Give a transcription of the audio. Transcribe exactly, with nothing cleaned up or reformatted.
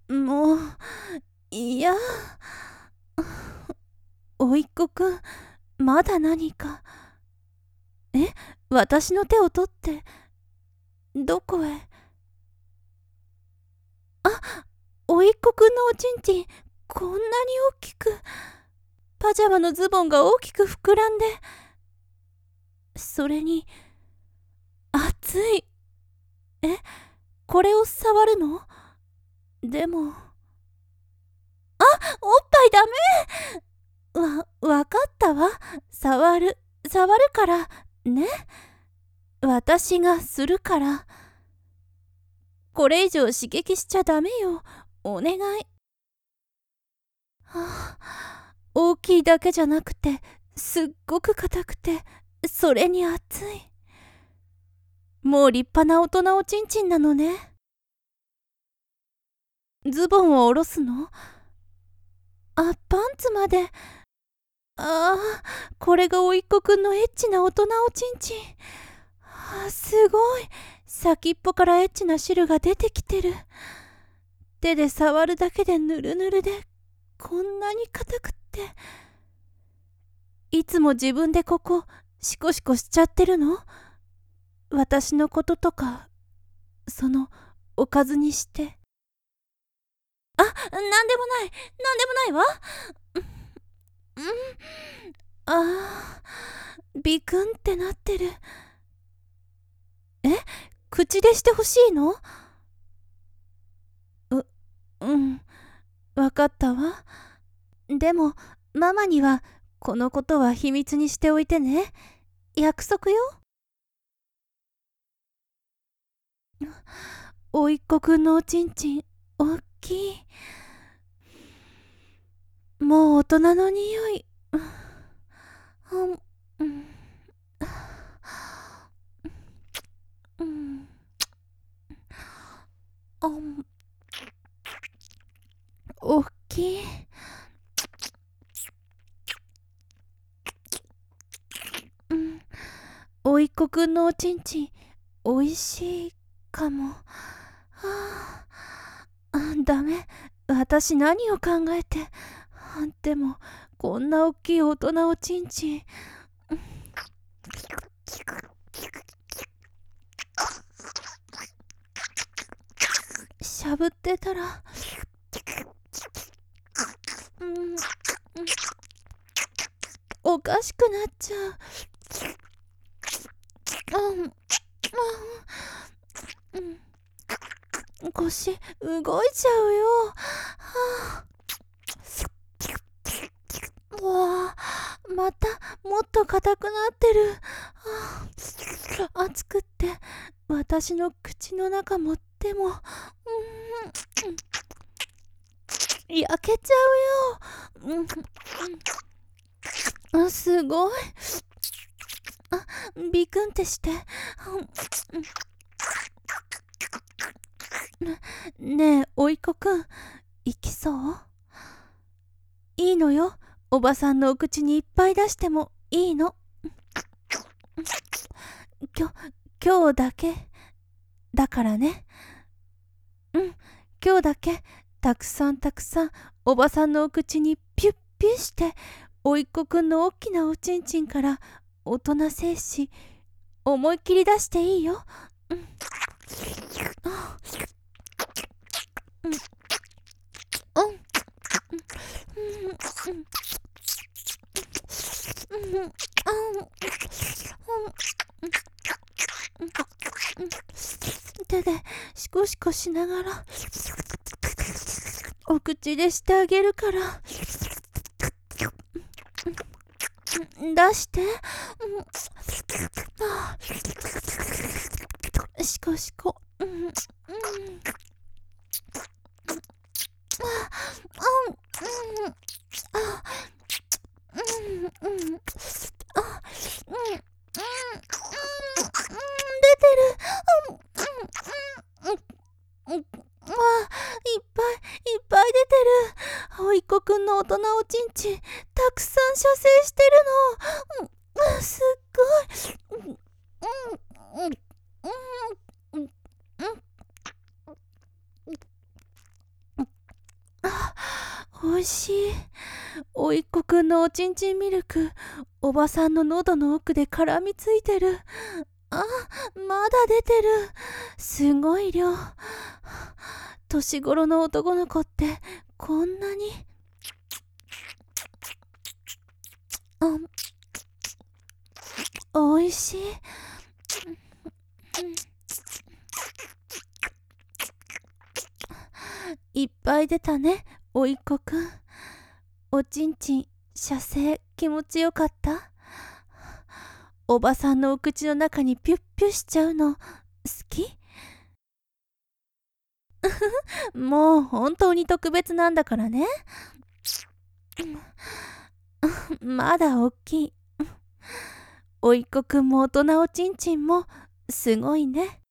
もう、いや、おいっ子くん、まだ何か。え、私の手を取って、どこへ。あ、おいっ子くんのおちんちん、こんなに大きく。パジャマのズボンが大きく膨らんで、それに、熱い。え、これを触るの？でも、おっぱいダメ。わ、わかったわ。触る、触るから、ね。私がするから。これ以上刺激しちゃダメよ。お願い。はあ、大きいだけじゃなくて、すっごく硬くて、それに熱い。もう立派な大人おちんちんなのね。ズボンを下ろすの？あ、パンツまで。ああ、これがおいっ子くんのエッチな大人おちんちん。あ、すごい。先っぽからエッチな汁が出てきてる。手で触るだけでヌルヌルで、こんなに硬くって。いつも自分でここ、シコシコしちゃってるの？私のこととか、その、おかずにして。あ、なんでもない、なんでもないわ。うん、ああ、ビクンってなってる。え、口でしてほしいの？う、うん、わかったわ。でも、ママには、このことは秘密にしておいてね。約束よ。おいっ子くんのおちんちん、おっきい。もう大人の匂い。うん、うん、うん、うん、おっきい。うん、おいっ子くんのおちんちん、おいしいかも。はあ、あ、ダメ。私何を考えて。でも、こんな大きい大人おちんちん。しゃぶってたら、うん、うん、おかしくなっちゃう。うん、うん、うん、腰動いちゃうよ。はあ、わあ、またもっと硬くなってる。はあ、熱くって私の口の中も手も、うん、焼けちゃうよ。うん、うん、すごい。あ、ビクンってして。うん、ねえ、おいっ子くん、行きそう？いいのよ。おばさんのお口にいっぱい出してもいいの。きょ、今日だけ。だからね。うん、今日だけ、たくさんたくさん、おばさんのお口にピュッピュッして、おいっ子くんの大きなおちんちんから、大人精子、思いっきり出していいよ。うん。あ、うん、うん、うん、うん、うん、うん、うん、手でシコシコしながらお口でしてあげるから、出して。シコシコ。うん、うん、うん、うん、あ、うん、うん、あ、うん、うん、うん、出てる。うん、うん、うん、うん、わあ、いっぱいいっぱい出てる。おいっ子くんの大人おちんちん、たくさん射精してるの。うん、すっごい。うん、うん、うん、うん、うん、うん、 おいしい。おいっ子くんのおちんちんミルク、おばさんの喉の奥で絡みついてる。あ、まだ出てる。すごい量。年頃の男の子ってこんなに。あ、おいしい。いっぱい出たね、おいっ子くん。おちんちん、射精気持ちよかった？おばさんのお口の中にピュッピュしちゃうの好き？もう本当に特別なんだからね。まだおっきい。おいっ子くんも大人おちんちんもすごいね。